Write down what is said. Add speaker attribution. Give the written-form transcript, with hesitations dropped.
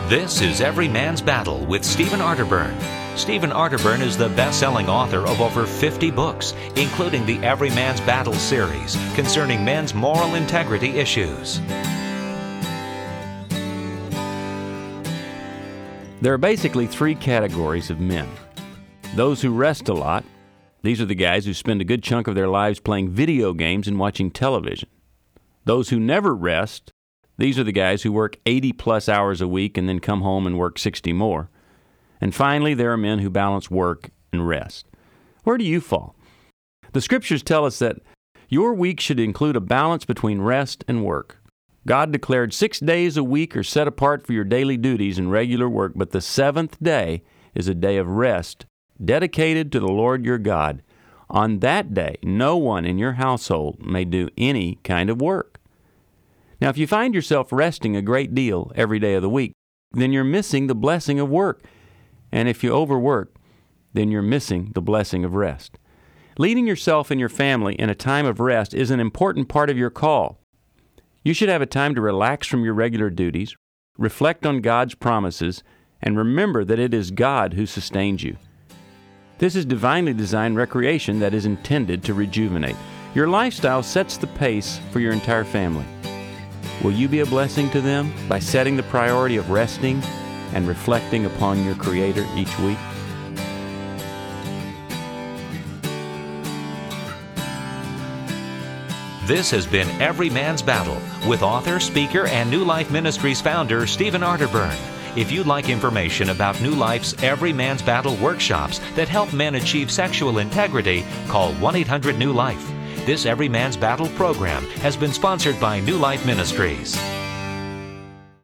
Speaker 1: This is Every Man's Battle with Stephen Arterburn. Stephen Arterburn is the best-selling author of over 50 books, including the Every Man's Battle series concerning men's moral integrity issues.
Speaker 2: There are basically three categories of men. Those who rest a lot. These are the guys who spend a good chunk of their lives playing video games and watching television. Those who never rest. These are the guys who work 80-plus hours a week and then come home and work 60 more. And finally, there are men who balance work and rest. Where do you fall? The Scriptures tell us that your week should include a balance between rest and work. God declared 6 days a week are set apart for your daily duties and regular work, but the seventh day is a day of rest dedicated to the Lord your God. On that day, no one in your household may do any kind of work. Now, if you find yourself resting a great deal every day of the week, then you're missing the blessing of work. And if you overwork, then you're missing the blessing of rest. Leading yourself and your family in a time of rest is an important part of your call. You should have a time to relax from your regular duties, reflect on God's promises, and remember that it is God who sustains you. This is divinely designed recreation that is intended to rejuvenate. Your lifestyle sets the pace for your entire family. Will you be a blessing to them by setting the priority of resting and reflecting upon your Creator each week?
Speaker 1: This has been Every Man's Battle with author, speaker, and New Life Ministries founder Stephen Arterburn. If you'd like information about New Life's Every Man's Battle workshops that help men achieve sexual integrity, call 1-800-NEW-LIFE. This Every Man's Battle program has been sponsored by New Life Ministries.